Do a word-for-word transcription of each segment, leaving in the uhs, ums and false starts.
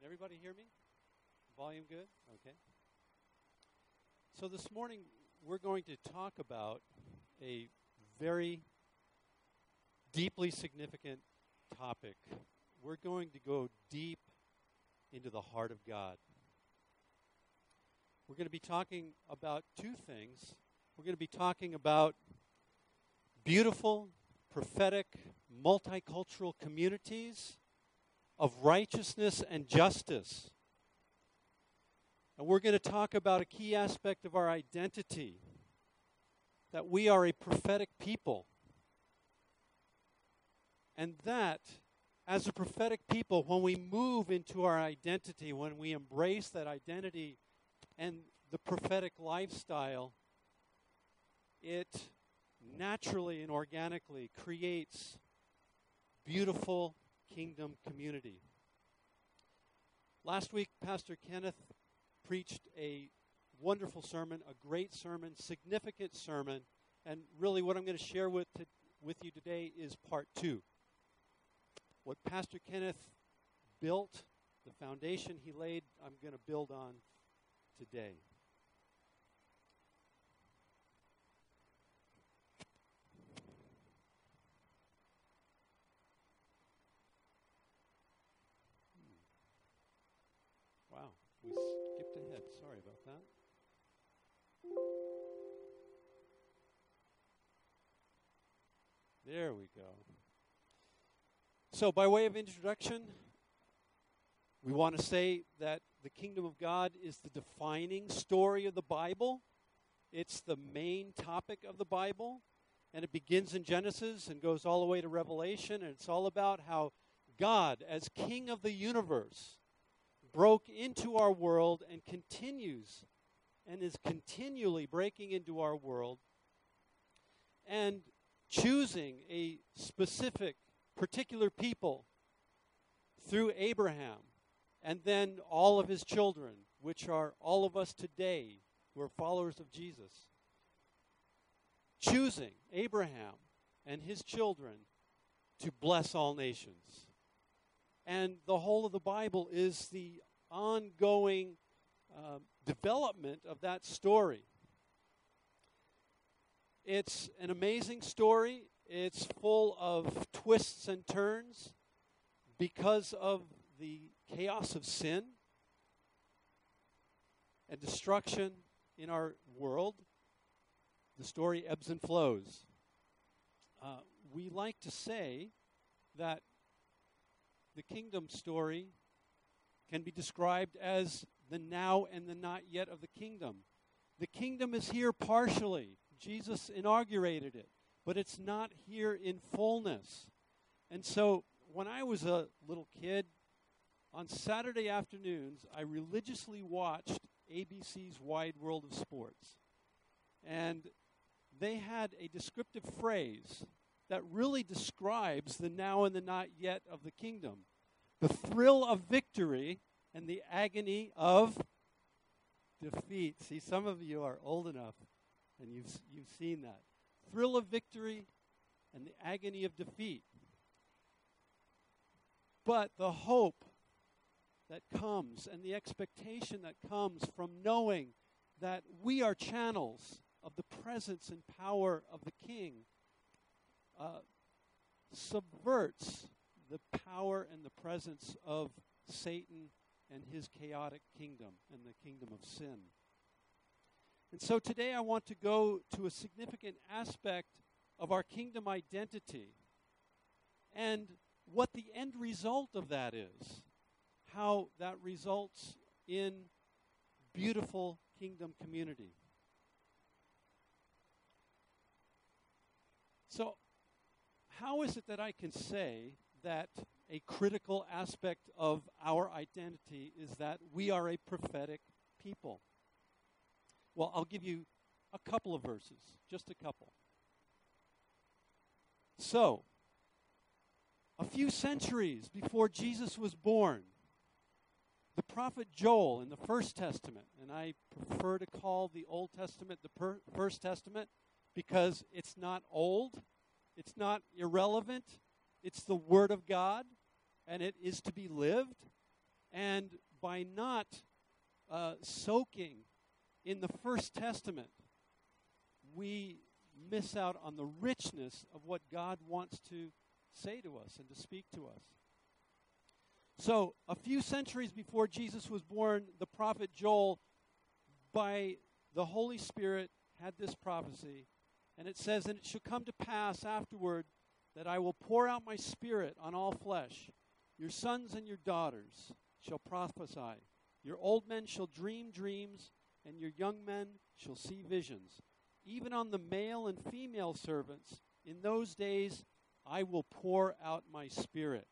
Can everybody hear me? Volume good? Okay. So this morning we're going to talk about a very deeply significant topic. We're going to go deep into the heart of God. We're going to be talking about two things. We're going to be talking about beautiful, prophetic, multicultural communities of righteousness and justice. And we're going to talk about a key aspect of our identity, that we are a prophetic people. And that, as a prophetic people, when we move into our identity, when we embrace that identity and the prophetic lifestyle, it naturally and organically creates beautiful kingdom community. Last week, Pastor Kenneth preached a wonderful sermon, a great sermon, significant sermon, and really what I'm going to share with to, with you today is part two. What Pastor Kenneth built, the foundation he laid, I'm going to build on today. Wow, we skipped ahead. Sorry about that. There we go. So, by way of introduction, we want to say that the kingdom of God is the defining story of the Bible. It's the main topic of the Bible, and it begins in Genesis and goes all the way to Revelation, and it's all about how God, as King of the universe, broke into our world and continues and is continually breaking into our world and choosing a specific, particular people through Abraham and then all of his children, which are all of us today who are followers of Jesus. Choosing Abraham and his children to bless all nations. And the whole of the Bible is the ongoing uh, development of that story. It's an amazing story. It's full of twists and turns because of the chaos of sin and destruction in our world. The story ebbs and flows. Uh, we like to say that the kingdom story can be described as the now and the not yet of the kingdom. The kingdom is here partially. Jesus inaugurated it, but it's not here in fullness. And so when I was a little kid, on Saturday afternoons, I religiously watched A B C's Wide World of Sports. And they had a descriptive phrase that really describes the now and the not yet of the kingdom. The thrill of victory and the agony of defeat. See, some of you are old enough and you've, you've seen that. Thrill of victory and the agony of defeat. But the hope that comes and the expectation that comes from knowing that we are channels of the presence and power of the King uh, subverts the power and the presence of Satan and his chaotic kingdom and the kingdom of sin. And so today I want to go to a significant aspect of our kingdom identity and what the end result of that is, how that results in beautiful kingdom community. So, how is it that I can say that a critical aspect of our identity is that we are a prophetic people? Well, I'll give you a couple of verses, just a couple. So, a few centuries before Jesus was born, the prophet Joel in the First Testament, and I prefer to call the Old Testament the per- First Testament because it's not old, it's not irrelevant, it's the Word of God, and it is to be lived. And by not uh, soaking in the First Testament, we miss out on the richness of what God wants to say to us and to speak to us. So, a few centuries before Jesus was born, the prophet Joel, by the Holy Spirit, had this prophecy. And it says, "And it shall come to pass afterward that I will pour out my Spirit on all flesh. Your sons and your daughters shall prophesy. Your old men shall dream dreams, and your young men shall see visions. Even on the male and female servants, in those days I will pour out my Spirit."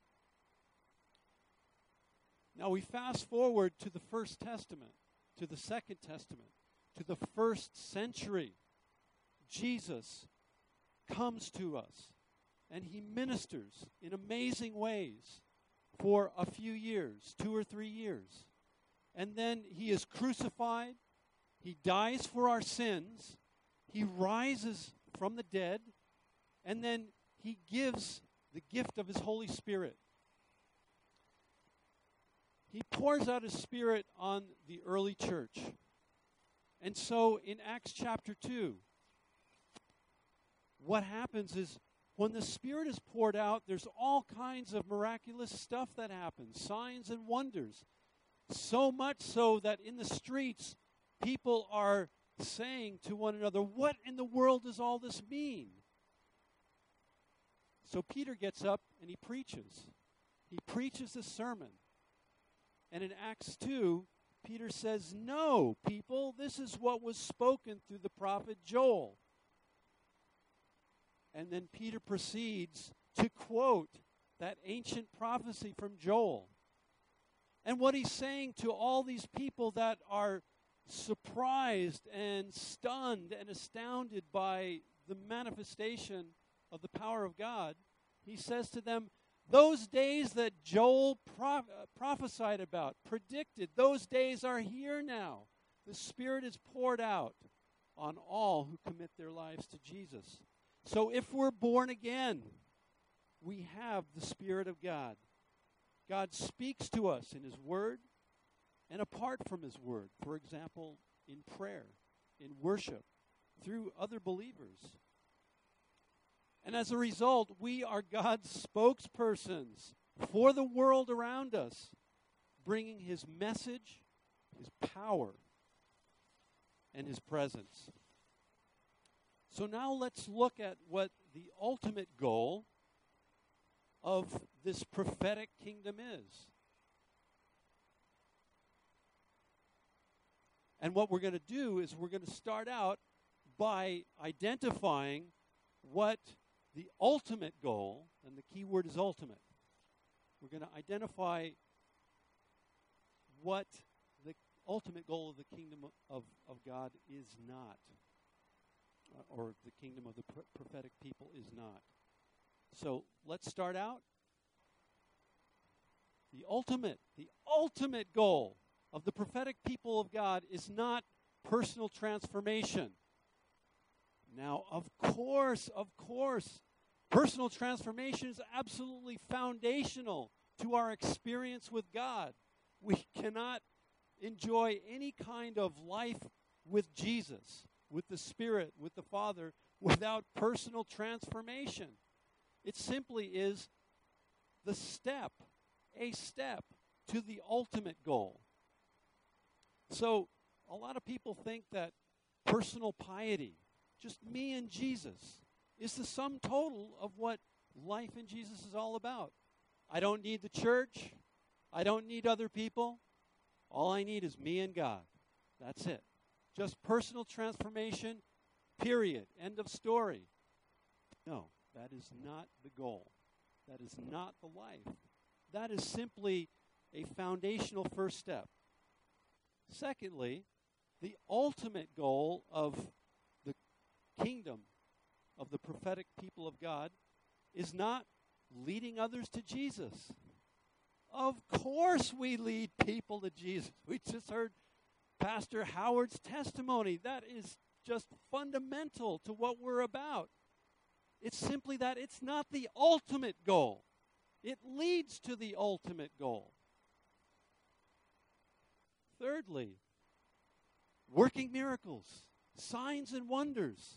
Now we fast forward to the First Testament, to the Second Testament, to the first century. Jesus comes to us, and he ministers in amazing ways for a few years, two or three years. And then he is crucified, he dies for our sins, he rises from the dead, and then he gives the gift of his Holy Spirit. He pours out his Spirit on the early church. And so in Acts chapter two, what happens is when the Spirit is poured out, there's all kinds of miraculous stuff that happens, signs and wonders. So much so that in the streets, people are saying to one another, "What in the world does all this mean?" So Peter gets up and he preaches. He preaches a sermon. And in Acts two, Peter says, "No, people, this is what was spoken through the prophet Joel." And then Peter proceeds to quote that ancient prophecy from Joel. And what he's saying to all these people that are surprised and stunned and astounded by the manifestation of the power of God, he says to them, those days that Joel pro- uh, prophesied about, predicted, those days are here now. The Spirit is poured out on all who commit their lives to Jesus. So if we're born again, we have the Spirit of God. God speaks to us in his word and apart from his word. For example, in prayer, in worship, through other believers. And as a result, we are God's spokespersons for the world around us, bringing his message, his power, and his presence. So now let's look at what the ultimate goal of this prophetic kingdom is. And what we're going to do is we're going to start out by identifying what the ultimate goal, and the key word is ultimate. We're going to identify what the ultimate goal of the kingdom of, of God is not, uh, or the kingdom of the pr- prophetic people is not. So let's start out. The ultimate, the ultimate goal of the prophetic people of God is not personal transformation. Now, of course, of course, personal transformation is absolutely foundational to our experience with God. We cannot enjoy any kind of life with Jesus, with the Spirit, with the Father, without personal transformation. It simply is the step, a step to the ultimate goal. So, a lot of people think that personal piety, just me and Jesus, is the sum total of what life in Jesus is all about. I don't need the church. I don't need other people. All I need is me and God. That's it. Just personal transformation, period. End of story. No, that is not the goal. That is not the life. That is simply a foundational first step. Secondly, the ultimate goal of the kingdom of the prophetic people of God is not leading others to Jesus. Of course we lead people to Jesus. We just heard Pastor Howard's testimony. That is just fundamental to what we're about. It's simply that it's not the ultimate goal. It leads to the ultimate goal. Thirdly, working miracles, signs and wonders.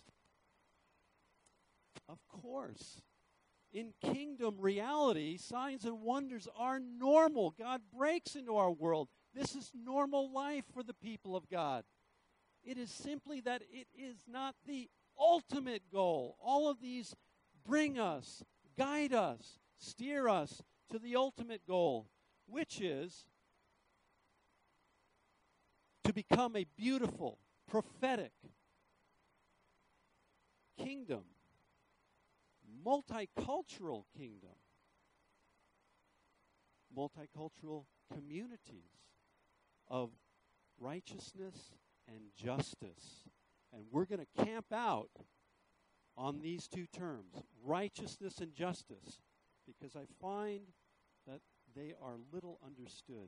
Of course, in kingdom reality, signs and wonders are normal. God breaks into our world. This is normal life for the people of God. It is simply that it is not the ultimate goal. All of these bring us, guide us, steer us to the ultimate goal, which is to become a beautiful, prophetic kingdom, multicultural kingdom, multicultural communities of righteousness and justice. And we're going to camp out on these two terms, righteousness and justice, because I find that they are little understood.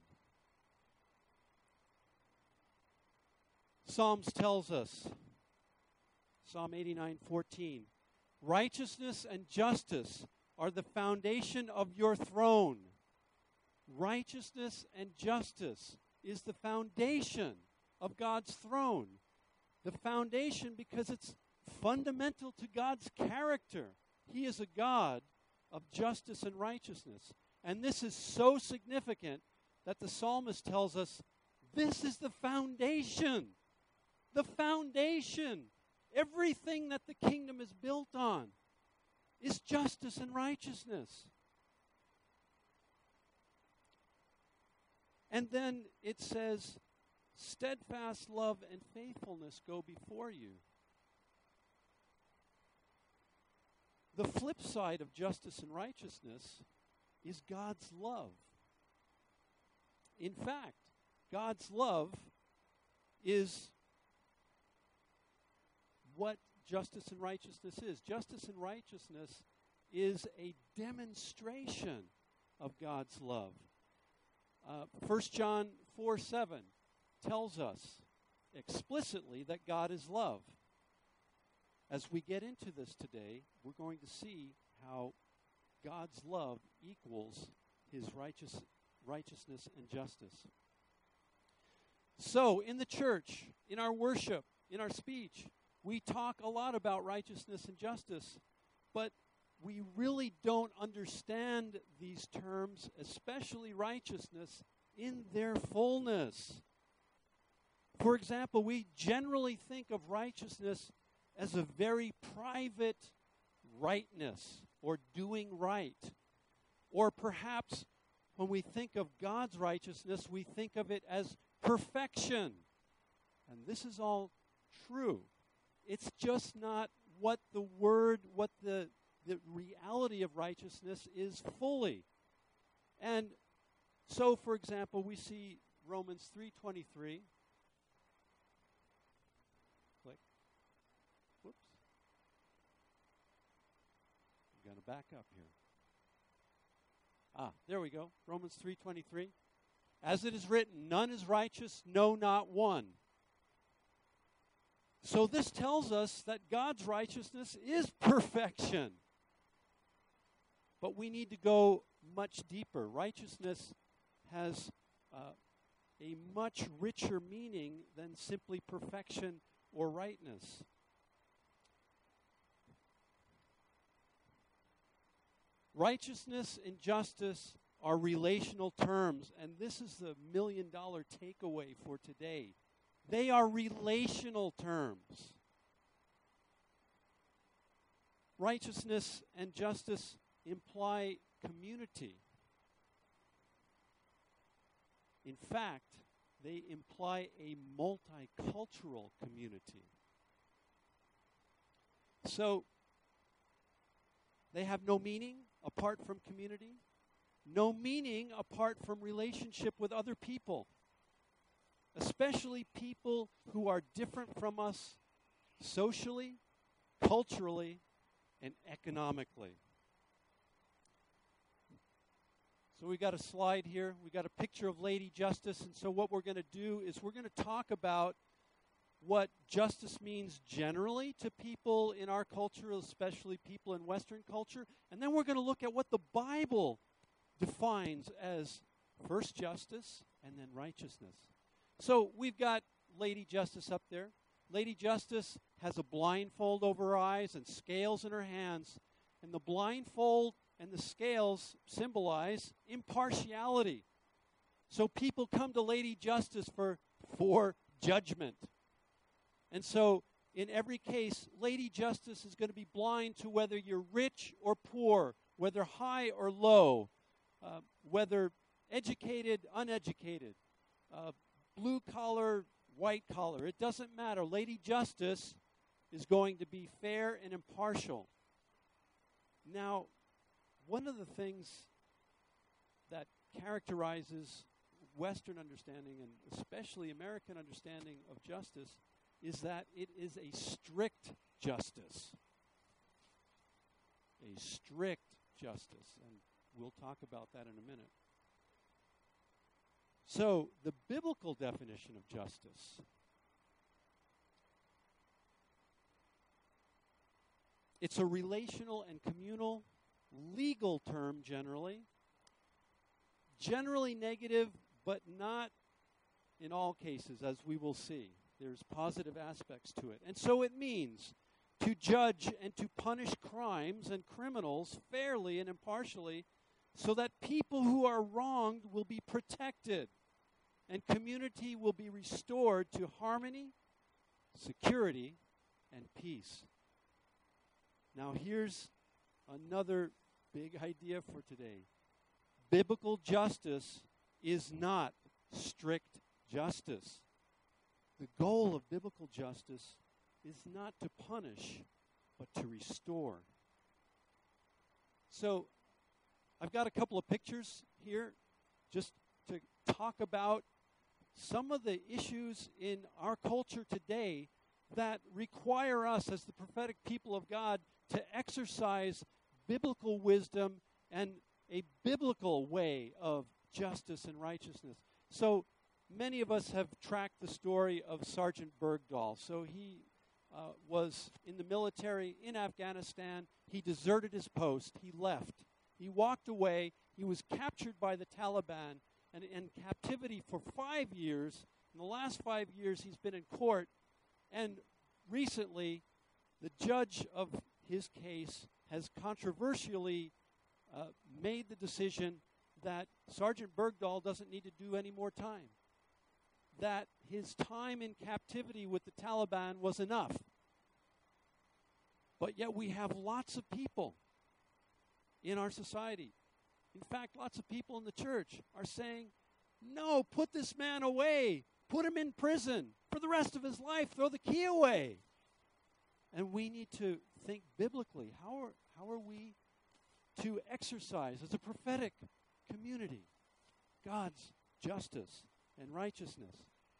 Psalms tells us, Psalm eighty-nine fourteen, righteousness and justice are the foundation of your throne. Righteousness and justice is the foundation of God's throne. The foundation because it's fundamental to God's character. He is a God of justice and righteousness. And this is so significant that the psalmist tells us this is the foundation. The foundation. Everything that the kingdom is built on is justice and righteousness. And then it says, steadfast love and faithfulness go before you. The flip side of justice and righteousness is God's love. In fact, God's love is what justice and righteousness is. Justice and righteousness is a demonstration of God's love. Uh, First John four seven tells us explicitly that God is love. As we get into this today, we're going to see how God's love equals his righteous, righteousness and justice. So, in the church, in our worship, in our speech, we talk a lot about righteousness and justice, but we really don't understand these terms, especially righteousness, in their fullness. For example, we generally think of righteousness as a very private rightness or doing right. Or perhaps when we think of God's righteousness, we think of it as perfection. And this is all true. It's just not what the word, what the, the reality of righteousness is fully. And so, for example, we see Romans three twenty-three. Click. Whoops. I'm going to back up here. Ah, there we go. Romans three twenty-three. As it is written, none is righteous, no, not one. So this tells us that God's righteousness is perfection. But we need to go much deeper. Righteousness has uh, a much richer meaning than simply perfection or rightness. Righteousness and justice are relational terms, and this is the million dollar takeaway for today. They are relational terms. Righteousness and justice imply community. In fact, they imply a multicultural community. So, they have no meaning apart from community, no meaning apart from relationship with other people, especially people who are different from us socially, culturally, and economically. So we got a slide here. We got a picture of Lady Justice, and so what we're going to do is we're going to talk about what justice means generally to people in our culture, especially people in Western culture, and then we're going to look at what the Bible defines as first justice and then righteousness. So we've got Lady Justice up there. Lady Justice has a blindfold over her eyes and scales in her hands. And the blindfold and the scales symbolize impartiality. So people come to Lady Justice for, for judgment. And so in every case, Lady Justice is going to be blind to whether you're rich or poor, whether high or low, uh, whether educated, uneducated, uh, blue collar, white collar. It doesn't matter. Lady Justice is going to be fair and impartial. Now, one of the things that characterizes Western understanding, and especially American understanding of justice, is that it is a strict justice. A strict justice. And we'll talk about that in a minute. So, the biblical definition of justice. It's a relational and communal legal term generally. Generally negative, but not in all cases, as we will see. There's positive aspects to it. And so it means to judge and to punish crimes and criminals fairly and impartially so that people who are wronged will be protected and community will be restored to harmony, security, and peace. Now here's another big idea for today. Biblical justice is not strict justice. The goal of biblical justice is not to punish, but to restore. So, I've got a couple of pictures here just to talk about some of the issues in our culture today that require us as the prophetic people of God to exercise biblical wisdom and a biblical way of justice and righteousness. So, many of us have tracked the story of Sergeant Bergdahl. So he uh, was in the military in Afghanistan. He deserted his post. He left. He walked away. He was captured by the Taliban and in captivity for five years. In the last five years, he's been in court. And recently, the judge of his case has controversially uh, made the decision that Sergeant Bergdahl doesn't need to do any more time. That his time in captivity with the Taliban was enough. But yet we have lots of people in our society. In fact, lots of people in the church are saying, no, put this man away. Put him in prison for the rest of his life. Throw the key away. And we need to think biblically. How are, how are we to exercise as a prophetic community God's justice and righteousness?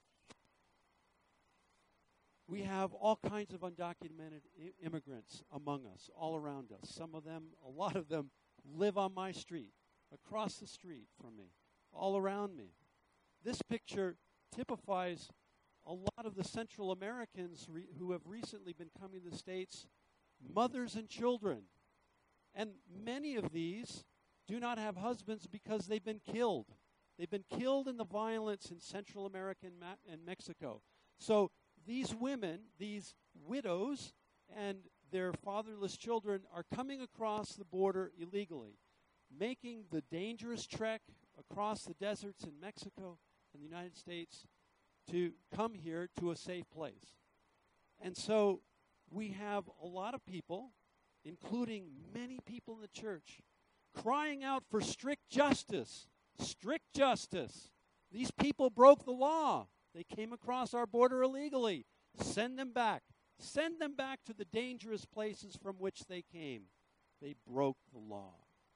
We have all kinds of undocumented I- immigrants among us, all around us. Some of them, a lot of them, live on my street, across the street from me, all around me. This picture typifies a lot of the Central Americans re- who have recently been coming to the States, mothers and children. And many of these do not have husbands because they've been killed. They've been killed in the violence in Central America and, Ma- and Mexico. So these women, these widows, and their fatherless children are coming across the border illegally, making the dangerous trek across the deserts in Mexico and the United States to come here to a safe place. And so we have a lot of people, including many people in the church, crying out for strict justice. Strict justice. These people broke the law. They came across our border illegally. Send them back. Send them back to the dangerous places from which they came. They broke the law.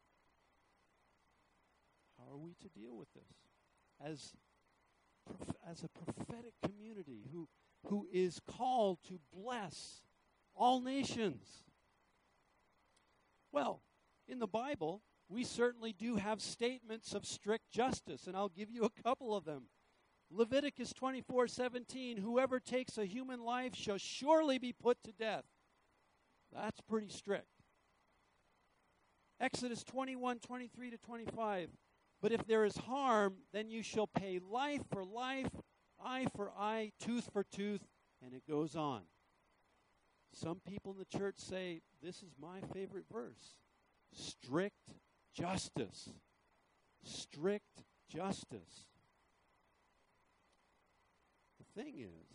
How are we to deal with this? As, as a prophetic community who, who is called to bless all nations. Well, in the Bible, we certainly do have statements of strict justice, and I'll give you a couple of them. Leviticus twenty-four seventeen, whoever takes a human life shall surely be put to death. That's pretty strict. Exodus twenty-one twenty-three to twenty-five, but if there is harm, then you shall pay life for life, eye for eye, tooth for tooth, and it goes on. Some people in the church say, this is my favorite verse. Strict justice. Strict justice. The thing is,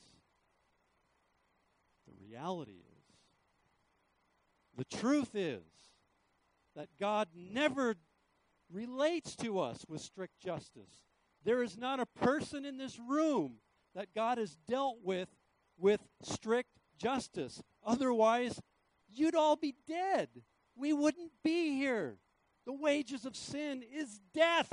the reality is, the truth is, that God never relates to us with strict justice. There is not a person in this room that God has dealt with with strict justice. Otherwise, you'd all be dead. We wouldn't be here. The wages of sin is death.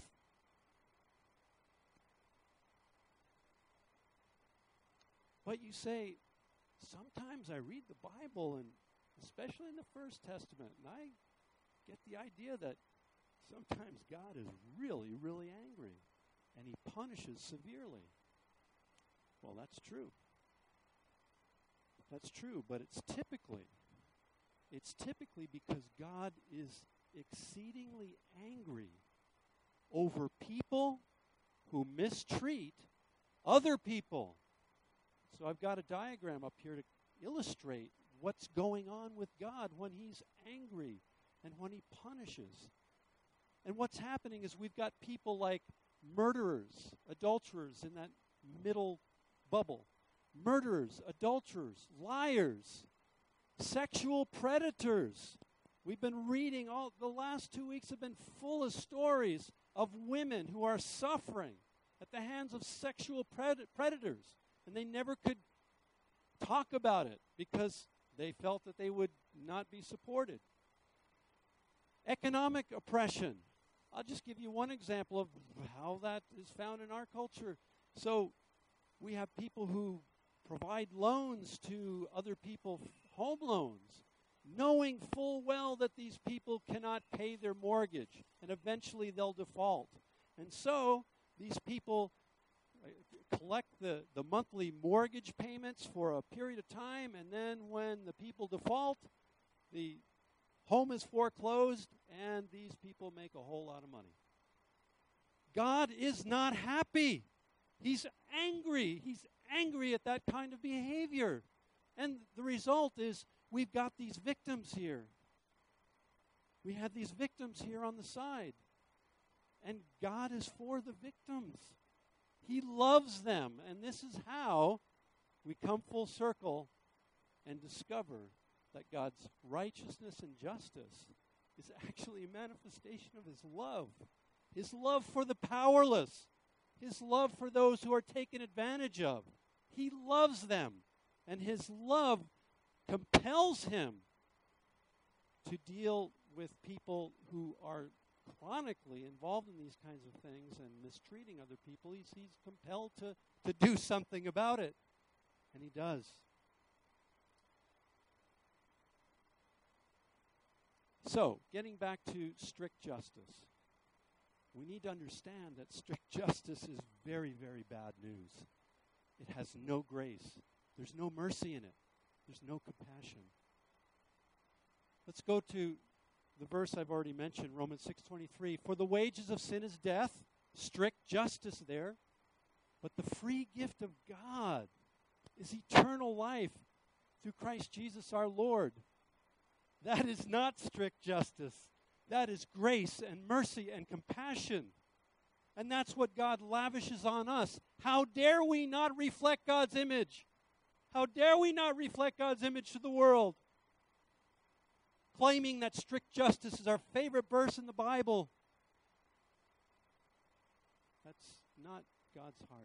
But you say, sometimes I read the Bible, and especially in the First Testament, and I get the idea that sometimes God is really, really angry, and he punishes severely. Well, that's true. That's true, but it's typically, it's typically because God is exceedingly angry over people who mistreat other people. So I've got a diagram up here to illustrate what's going on with God when he's angry and when he punishes. And what's happening is we've got people like murderers, adulterers in that middle bubble. Murderers, adulterers, liars, sexual predators. We've been reading, all the last two weeks have been full of stories of women who are suffering at the hands of sexual pred- predators. And they never could talk about it because they felt that they would not be supported. Economic oppression. I'll just give you one example of how that is found in our culture. So we have people who provide loans to other people, home loans, knowing full well that these people cannot pay their mortgage, and eventually they'll default. And so these people uh, collect the, the monthly mortgage payments for a period of time, and then when the people default, the home is foreclosed, and these people make a whole lot of money. God is not happy. He's angry. He's angry at that kind of behavior. And the result is we've got these victims here. We have these victims here on the side. And God is for the victims. He loves them. And this is how we come full circle and discover that God's righteousness and justice is actually a manifestation of his love. His love for the powerless. His love for those who are taken advantage of. He loves them. And his love compels him to deal with people who are chronically involved in these kinds of things and mistreating other people. He's, he's compelled to, to do something about it. And he does. So, getting back to strict justice. We need to understand that strict justice is very, very bad news. It has no grace. There's no mercy in it. There's no compassion. Let's go to the verse I've already mentioned, Romans six twenty-three. For the wages of sin is death, strict justice there, but the free gift of God is eternal life through Christ Jesus our Lord. That is not strict justice. That is grace and mercy and compassion. And that's what God lavishes on us. How dare we not reflect God's image? How dare we not reflect God's image to the world? Claiming that strict justice is our favorite verse in the Bible. That's not God's heart.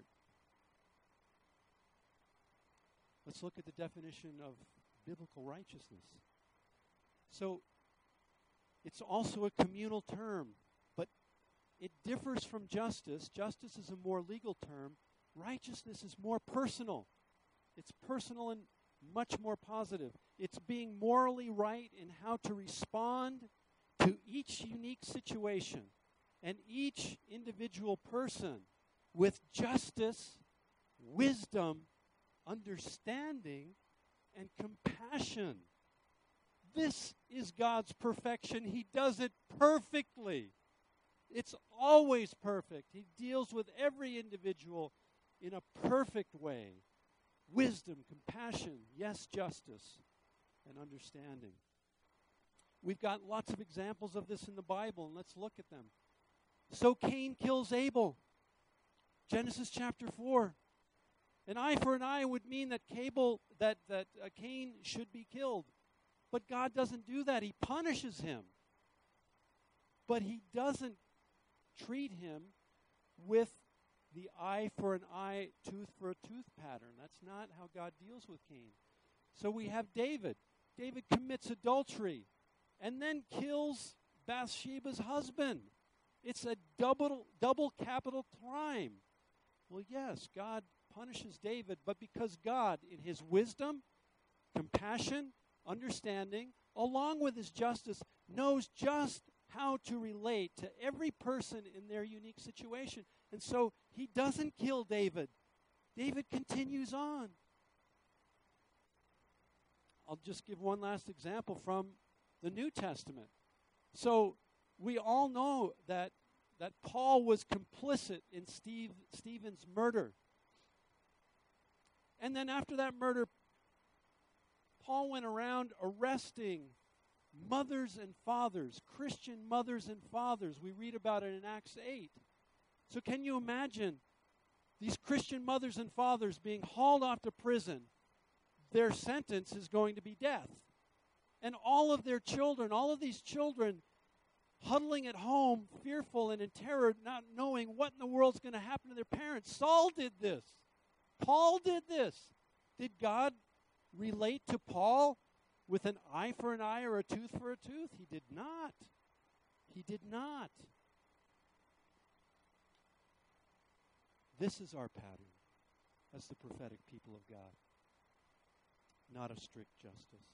Let's look at the definition of biblical righteousness. So, it's also a communal term, but it differs from justice. Justice is a more legal term. Righteousness is more personal. It's personal and much more positive. It's being morally right in how to respond to each unique situation and each individual person with justice, wisdom, understanding, and compassion. This is God's perfection. He does it perfectly. It's always perfect. He deals with every individual in a perfect way. Wisdom, compassion, yes, justice, and understanding. We've got lots of examples of this in the Bible, and let's look at them. So Cain kills Abel. Genesis chapter four. An eye for an eye would mean that Cable, that, that uh, Cain should be killed. But God doesn't do that. He punishes him. But he doesn't treat him with the eye for an eye, tooth for a tooth pattern. That's not how God deals with Cain. So we have David. David commits adultery and then kills Bathsheba's husband. It's a double, double capital crime. Well, yes, God punishes David, but because God, in his wisdom, compassion, understanding, along with his justice, knows just how to relate to every person in their unique situation. And so he doesn't kill David. David continues on. I'll just give one last example from the New Testament. So we all know that, that Paul was complicit in Steve, Stephen's murder. And then after that murder, Paul went around arresting mothers and fathers, Christian mothers and fathers. We read about it in Acts eight. So can you imagine these Christian mothers and fathers being hauled off to prison? Their sentence is going to be death. And all of their children, all of these children huddling at home, fearful and in terror, not knowing what in the world's going to happen to their parents. Saul did this. Paul did this. Did God relate to Paul with an eye for an eye or a tooth for a tooth? He did not. He did not. This is our pattern as the prophetic people of God, not a strict justice.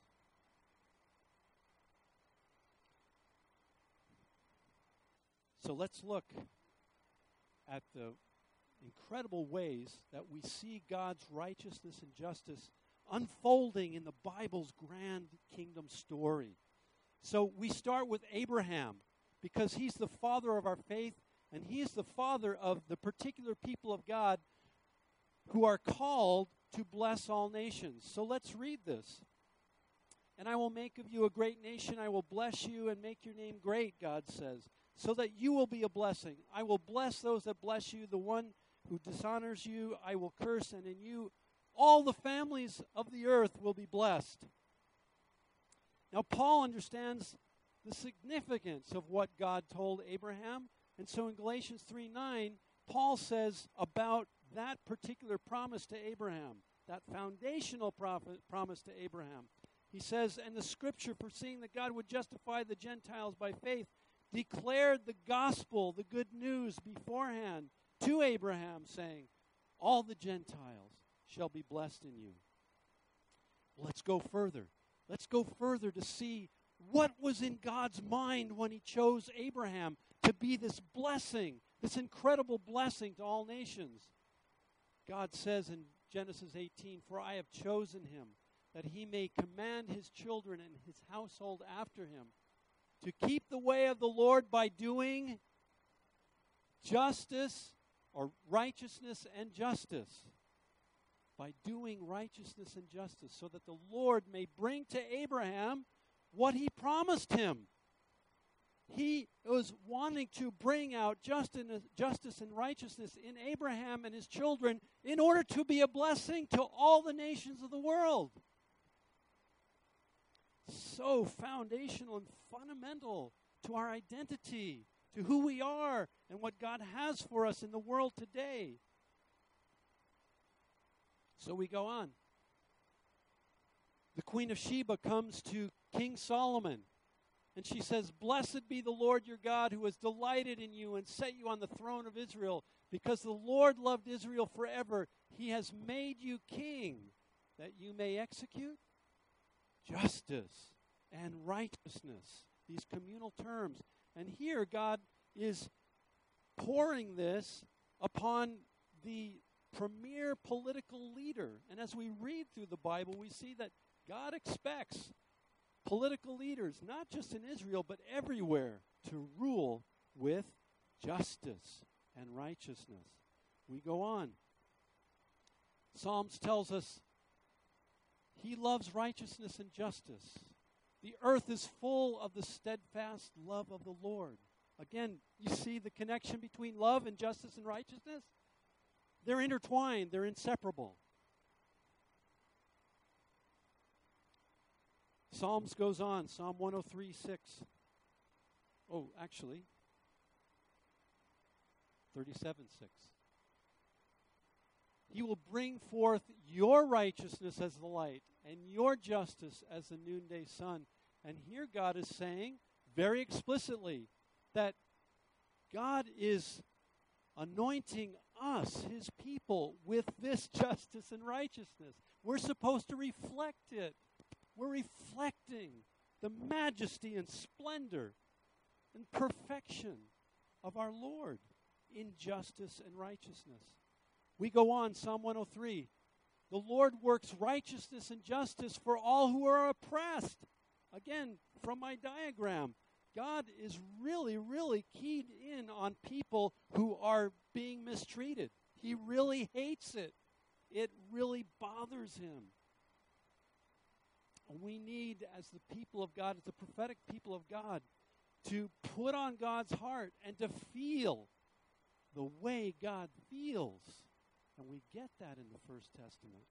So let's look at the incredible ways that we see God's righteousness and justice unfolding in the Bible's grand kingdom story. So we start with Abraham because he's the father of our faith, and he is the father of the particular people of God who are called to bless all nations. So let's read this. And I will make of you a great nation. I will bless you and make your name great, God says, so that you will be a blessing. I will bless those that bless you. The one who dishonors you, I will curse, and in you all the families of the earth will be blessed. Now, Paul understands the significance of what God told Abraham. And so in Galatians three nine, Paul says about that particular promise to Abraham, that foundational prophet, promise to Abraham. He says, and the scripture, foreseeing that God would justify the Gentiles by faith, declared the gospel, the good news beforehand to Abraham, saying, all the Gentiles shall be blessed in you. Well, let's go further. Let's go further to see what was in God's mind when he chose Abraham to be this blessing, this incredible blessing to all nations. God says in Genesis eighteen, for I have chosen him that he may command his children and his household after him to keep the way of the Lord by doing justice or righteousness and justice. By doing righteousness and justice, so that the Lord may bring to Abraham what he promised him. He was wanting to bring out justice and righteousness in Abraham and his children in order to be a blessing to all the nations of the world. So foundational and fundamental to our identity, to who we are and what God has for us in the world today. So we go on. The Queen of Sheba comes to King Solomon, and she says, blessed be the Lord your God, who has delighted in you and set you on the throne of Israel. Because the Lord loved Israel forever, he has made you king, that you may execute justice and righteousness, these communal terms. And here God is pouring this upon the premier political leader. And as we read through the Bible, we see that God expects political leaders, not just in Israel, but everywhere, to rule with justice and righteousness. We go on. Psalms tells us he loves righteousness and justice. The earth is full of the steadfast love of the Lord. Again, you see the connection between love and justice and righteousness? They're intertwined. They're inseparable. Psalms goes on. Psalm one oh three, six. Oh, actually, thirty-seven, six. He will bring forth your righteousness as the light and your justice as the noonday sun. And here God is saying very explicitly that God is anointing us, his people, with this justice and righteousness. We're supposed to reflect it. We're reflecting the majesty and splendor and perfection of our Lord in justice and righteousness. We go on, Psalm one oh three. The Lord works righteousness and justice for all who are oppressed. Again, from my diagram, God is really, really keyed in on people who are being mistreated. He really hates it. It really bothers him. We need, as the people of God, as the prophetic people of God, to put on God's heart and to feel the way God feels. And we get that in the First Testament.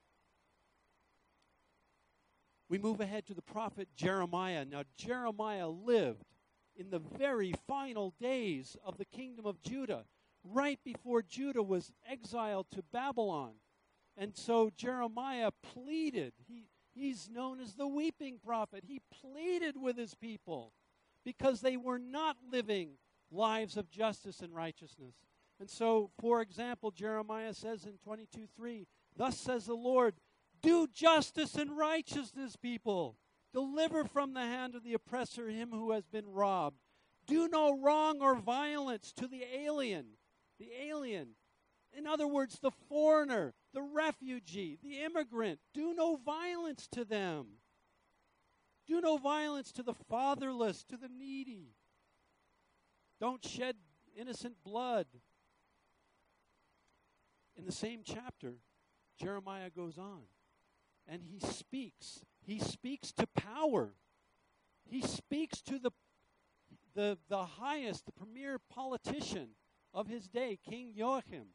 We move ahead to the prophet Jeremiah. Now, Jeremiah lived in the very final days of the kingdom of Judah, right before Judah was exiled to Babylon. And so Jeremiah pleaded. He, he's known as the weeping prophet. He pleaded with his people because they were not living lives of justice and righteousness. And so, for example, Jeremiah says in twenty-two three, "Thus says the Lord, do justice and righteousness, people. Deliver from the hand of the oppressor him who has been robbed. Do no wrong or violence to the alien." The alien. In other words, the foreigner, the refugee, the immigrant. Do no violence to them. Do no violence to the fatherless, to the needy. Don't shed innocent blood. In the same chapter, Jeremiah goes on, and he speaks. He speaks to power. He speaks to the, the, the highest, the premier politician of his day, King Joachim.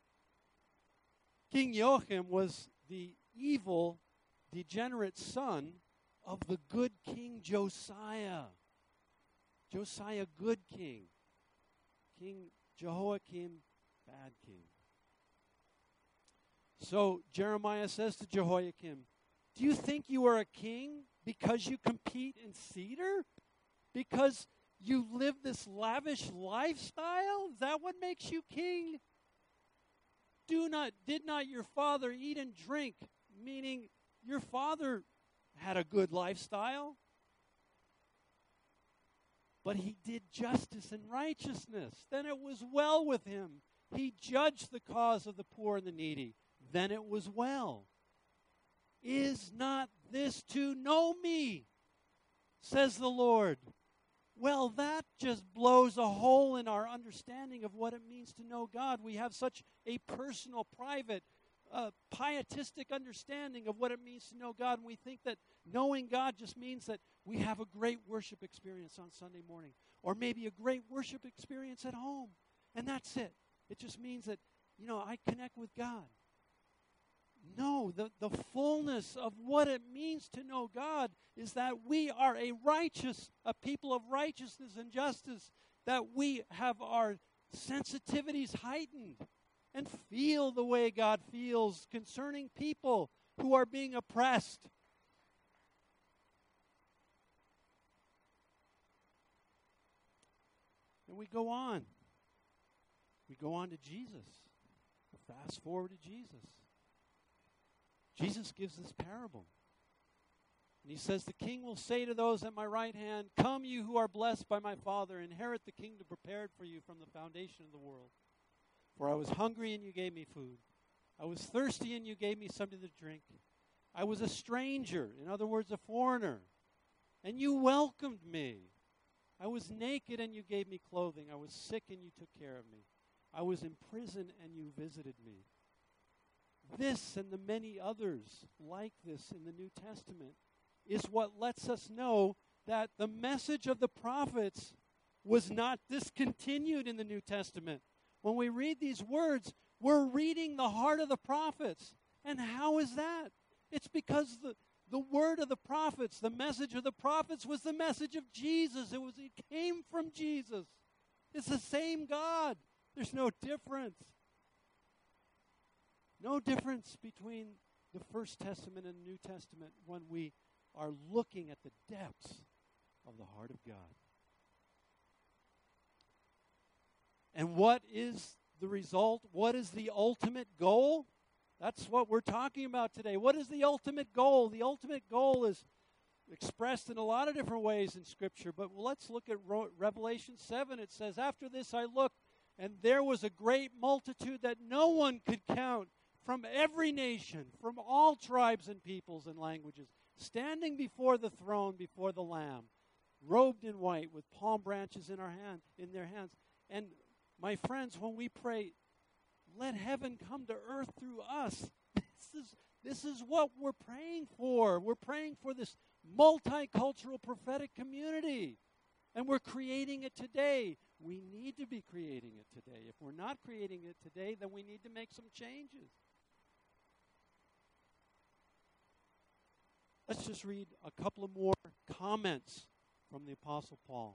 King Joachim was the evil, degenerate son of the good King Josiah. Josiah, good king. King Jehoiakim, bad king. So Jeremiah says to Jehoiakim, "Do you think you are a king because you compete in cedar? Because you live this lavish lifestyle? Is that what makes you king? Do not, did not your father eat and drink?" Meaning your father had a good lifestyle, but he did justice and righteousness. Then it was well with him. He judged the cause of the poor and the needy. Then it was well. Is not this to know me, says the Lord? Well, that just blows a hole in our understanding of what it means to know God. We have such a personal, private, uh, pietistic understanding of what it means to know God, and we think that knowing God just means that we have a great worship experience on Sunday morning, or maybe a great worship experience at home, and that's it. It just means that, you know, I connect with God. No, the, the fullness of what it means to know God is that we are a righteous, a people of righteousness and justice, that we have our sensitivities heightened and feel the way God feels concerning people who are being oppressed. And we go on. We go on to Jesus. Fast forward to Jesus. Jesus gives this parable. And he says, "The king will say to those at my right hand, 'Come, you who are blessed by my Father, inherit the kingdom prepared for you from the foundation of the world. For I was hungry, and you gave me food. I was thirsty, and you gave me something to drink. I was a stranger,'" in other words, a foreigner, "and you welcomed me. I was naked, and you gave me clothing. I was sick, and you took care of me. I was in prison, and you visited me." This and the many others like this in the New Testament is what lets us know that the message of the prophets was not discontinued in the New Testament. When we read these words, we're reading the heart of the prophets. And how is that? It's because the, the word of the prophets, the message of the prophets was the message of Jesus. It was it came from Jesus. It's the same God. There's no difference. No difference between the First Testament and the New Testament when we are looking at the depths of the heart of God. And what is the result? What is the ultimate goal? That's what we're talking about today. What is the ultimate goal? The ultimate goal is expressed in a lot of different ways in Scripture, but let's look at Ro- Revelation seven. It says, "After this I looked, and there was a great multitude that no one could count, from every nation, from all tribes and peoples and languages, standing before the throne, before the Lamb, robed in white, with palm branches in our hand, in their hands." And my friends, when we pray, let heaven come to earth through us, this is this is what we're praying for. We're praying for this multicultural prophetic community. And we're creating it today. We need to be creating it today. If we're not creating it today, then we need to make some changes. Let's just read a couple of more comments from the Apostle Paul.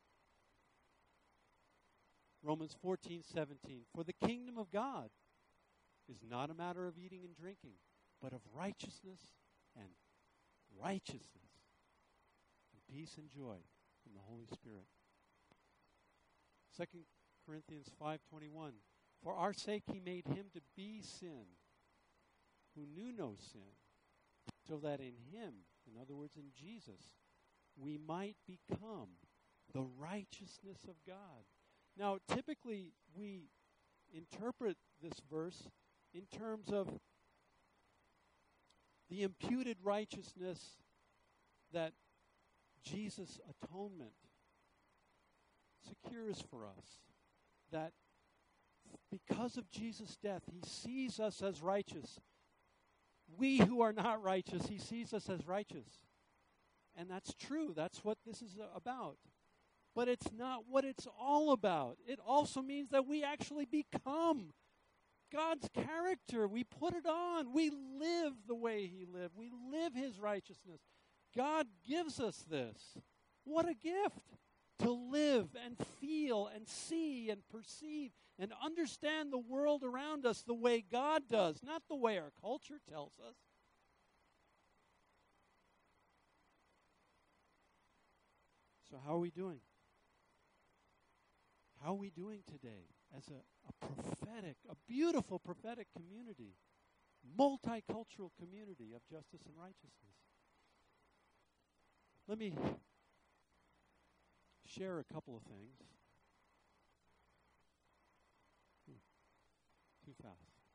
Romans fourteen seventeen. "For the kingdom of God is not a matter of eating and drinking, but of righteousness and righteousness and peace and joy in the Holy Spirit." Second Corinthians five twenty-one. "For our sake he made him to be sin, who knew no sin, so that in him," in other words, in Jesus, "we might become the righteousness of God." Now, typically, we interpret this verse in terms of the imputed righteousness that Jesus' atonement secures for us. That because of Jesus' death, he sees us as righteous. We who are not righteous, he sees us as righteous. And that's true. That's what this is about. But it's not what it's all about. It also means that we actually become God's character. We put it on. We live the way he lived. We live his righteousness. God gives us this. What a gift to live and feel and see and perceive and understand the world around us the way God does, not the way our culture tells us. So how are we doing? How are we doing today as a, a prophetic, a beautiful prophetic community, multicultural community of justice and righteousness? Let me share a couple of things. Ooh, too fast.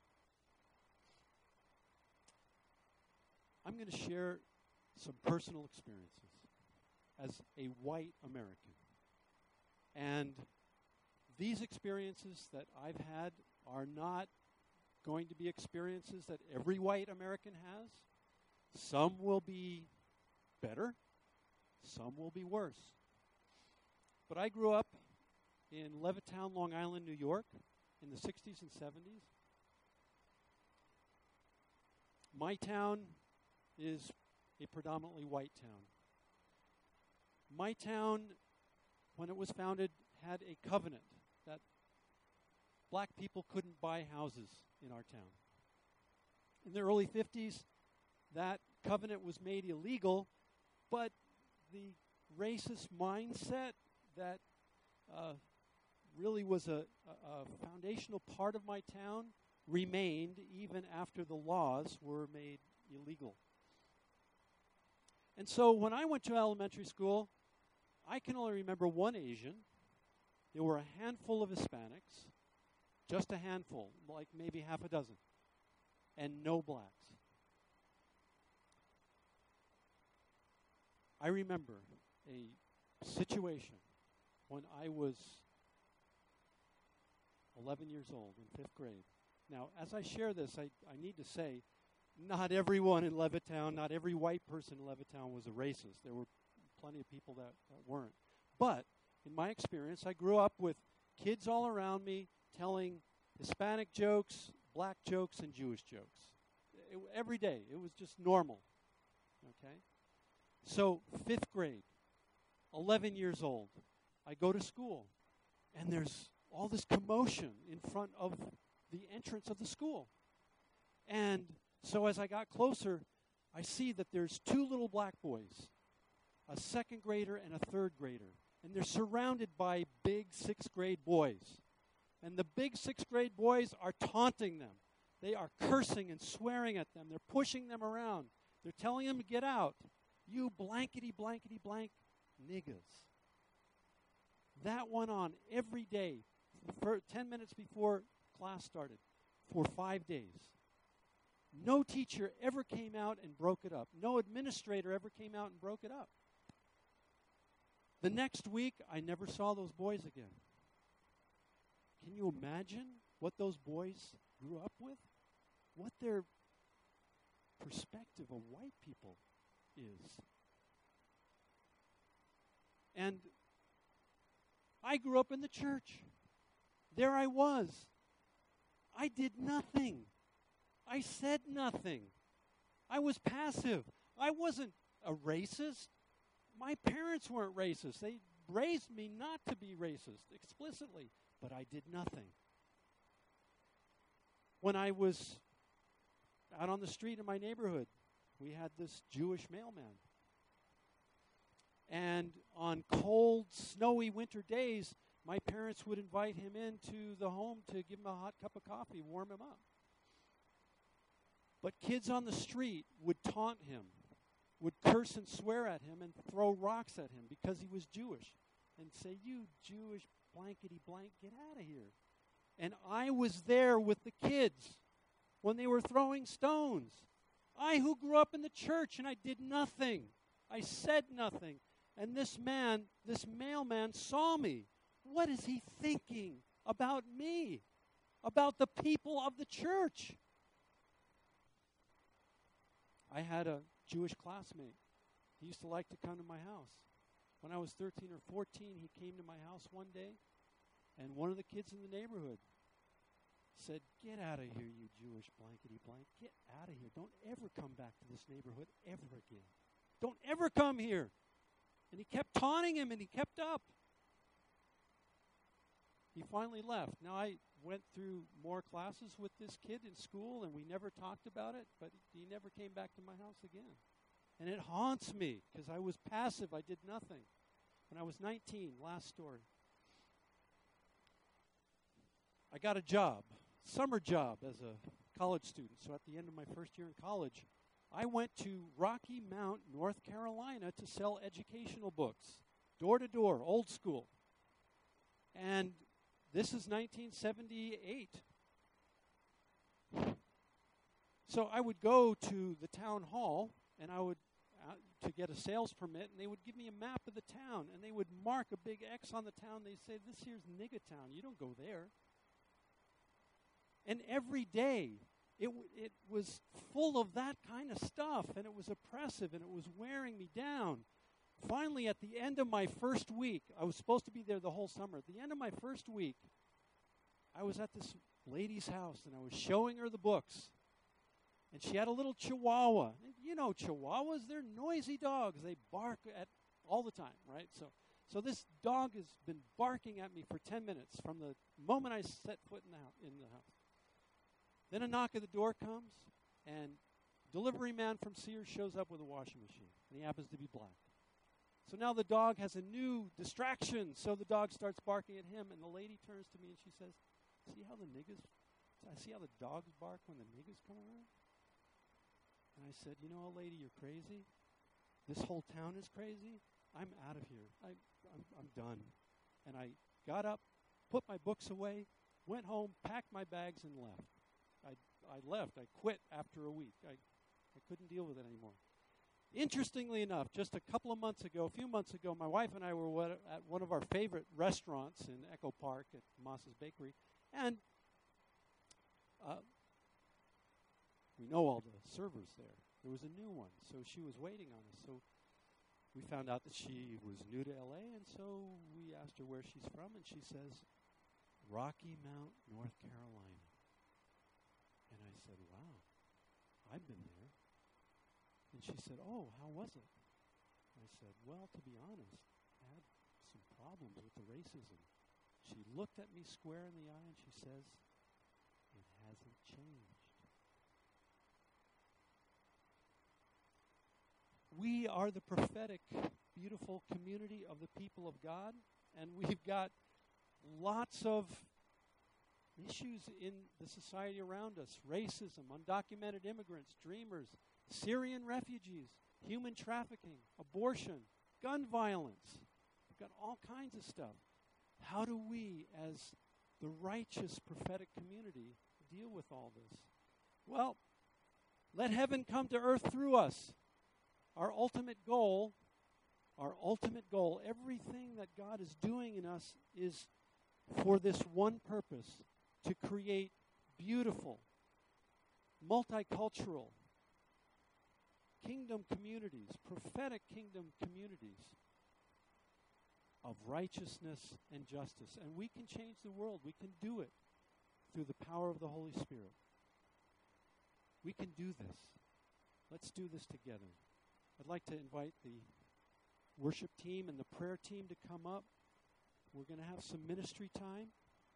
I'm going to share some personal experiences as a white American. And these experiences that I've had are not going to be experiences that every white American has. Some will be better. Some will be worse. But I grew up in Levittown, Long Island, New York in the sixties and seventies. My town is a predominantly white town. My town, when it was founded, had a covenant that black people couldn't buy houses in our town. In the early fifties, that covenant was made illegal, but the racist mindset that uh, really was a, a, a foundational part of my town remained even after the laws were made illegal. And so when I went to elementary school, I can only remember one Asian. There were a handful of Hispanics, just a handful, like maybe half a dozen, and no blacks. I remember a situation when I was eleven years old in fifth grade. Now, as I share this, I, I need to say, not everyone in Levittown, not every white person in Levittown was a racist. There were plenty of people that, that weren't. But in my experience, I grew up with kids all around me telling Hispanic jokes, black jokes, and Jewish jokes. It, every day. It was just normal. Okay? So, fifth grade, eleven years old, I go to school, and there's all this commotion in front of the entrance of the school. And so as I got closer, I see that there's two little black boys, a second grader and a third grader. And they're surrounded by big sixth grade boys. And the big sixth grade boys are taunting them. They are cursing and swearing at them. They're pushing them around. They're telling them to get out. You blankety, blankety, blank niggas. That went on every day, for ten minutes before class started, for five days. No teacher ever came out and broke it up. No administrator ever came out and broke it up. The next week, I never saw those boys again. Can you imagine what those boys grew up with? What their perspective of white people is. And I grew up in the church. There I was. I did nothing. I said nothing. I was passive. I wasn't a racist. My parents weren't racist. They raised me not to be racist explicitly, but I did nothing. When I was out on the street in my neighborhood, we had this Jewish mailman. And on cold, snowy winter days, my parents would invite him into the home to give him a hot cup of coffee, warm him up. But kids on the street would taunt him, would curse and swear at him and throw rocks at him because he was Jewish and say, "You Jewish blankety blank, get out of here." And I was there with the kids when they were throwing stones. I who grew up in the church, and I did nothing. I said nothing. And this man, this mailman saw me. What is he thinking about me? About the people of the church? I had a Jewish classmate. He used to like to come to my house. When I was thirteen or fourteen, he came to my house one day, and one of the kids in the neighborhood said, "Get out of here, you Jewish blankety blank. Get out of here. Don't ever come back to this neighborhood ever again. Don't ever come here." And he kept taunting him, and he kept up. He finally left. Now, I went through more classes with this kid in school, and we never talked about it, but he never came back to my house again. And it haunts me, because I was passive. I did nothing. When I was nineteen, last story, I got a job, summer job as a college student. So at the end of my first year in college, I went to Rocky Mount, North Carolina to sell educational books, door to door, old school. And this is nineteen seventy-eight. So I would go to the town hall, and I would, uh, to get a sales permit, and they would give me a map of the town, and they would mark a big X on the town. They say, "This here's Nigga Town. You don't go there." And every day, it w- it was full of that kind of stuff, and it was oppressive, and it was wearing me down. Finally, at the end of my first week, I was supposed to be there the whole summer. At the end of my first week, I was at this lady's house, and I was showing her the books. And she had a little chihuahua. And you know chihuahuas, they're noisy dogs. They bark at all the time, right? So so this dog has been barking at me for ten minutes from the moment I set foot in the, house, in the house. Then a knock at the door comes, and delivery man from Sears shows up with a washing machine, and he happens to be black. So now the dog has a new distraction, so the dog starts barking at him, and the lady turns to me and she says, "See how the niggas, I see how the dogs bark when the niggas come around?" And I said, "You know, old lady, you're crazy. This whole town is crazy. I'm out of here. I, I'm, I'm done." And I got up, put my books away, went home, packed my bags, and left. I, I left. I quit after a week. I, I couldn't deal with it anymore. Interestingly enough, just a couple of months ago, a few months ago, my wife and I were what, at one of our favorite restaurants in Echo Park at Moss's Bakery, and uh, we know all the servers there. There was a new one, so she was waiting on us. So we found out that she was new to L A, and so we asked her where she's from, and she says, Rocky Mount, North Carolina. And I said, wow, I've been there. And she said, oh, how was it? I said, well, to be honest, I had some problems with the racism. She looked at me square in the eye and she says, it hasn't changed. We are the prophetic, beautiful community of the people of God, and we've got lots of issues in the society around us. Racism, undocumented immigrants, dreamers, Syrian refugees, human trafficking, abortion, gun violence. We've got all kinds of stuff. How do we, as the righteous prophetic community, deal with all this? Well, let heaven come to earth through us. Our ultimate goal, our ultimate goal, everything that God is doing in us is for this one purpose, to create beautiful, multicultural kingdom communities, prophetic kingdom communities of righteousness and justice. And we can change the world. We can do it through the power of the Holy Spirit. We can do this. Let's do this together. I'd like to invite the worship team and the prayer team to come up. We're going to have some ministry time.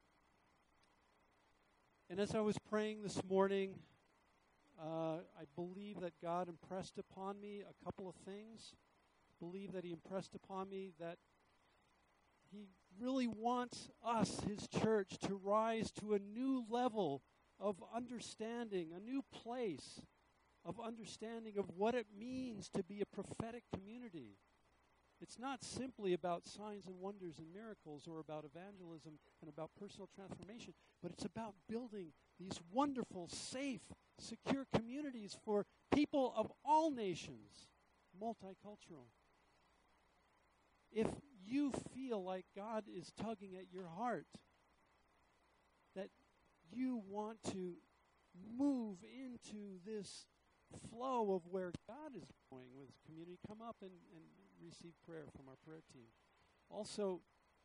And as I was praying this morning, uh, I believe that God impressed upon me a couple of things. I believe that He impressed upon me that He really wants us, His church, to rise to a new level of understanding, a new place of understanding of what it means to be a prophetic community. It's not simply about signs and wonders and miracles or about evangelism and about personal transformation, but it's about building these wonderful, safe, secure communities for people of all nations, multicultural. If you feel like God is tugging at your heart, that you want to move into this flow of where God is going with His community, come up and, and receive prayer from our prayer team. Also,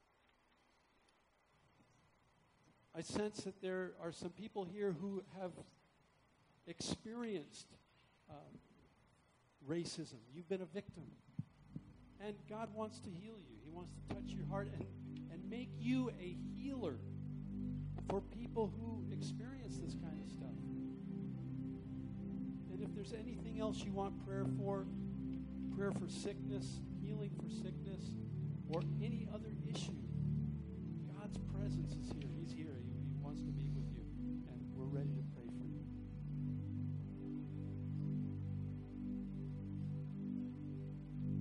I sense that there are some people here who have experienced uh, racism. You've been a victim. And God wants to heal you. He wants to touch your heart and, and make you a healer for people who experience this kind of stuff. And if there's anything else you want prayer for, prayer for sickness, healing for sickness, or any other issue, God's presence is here.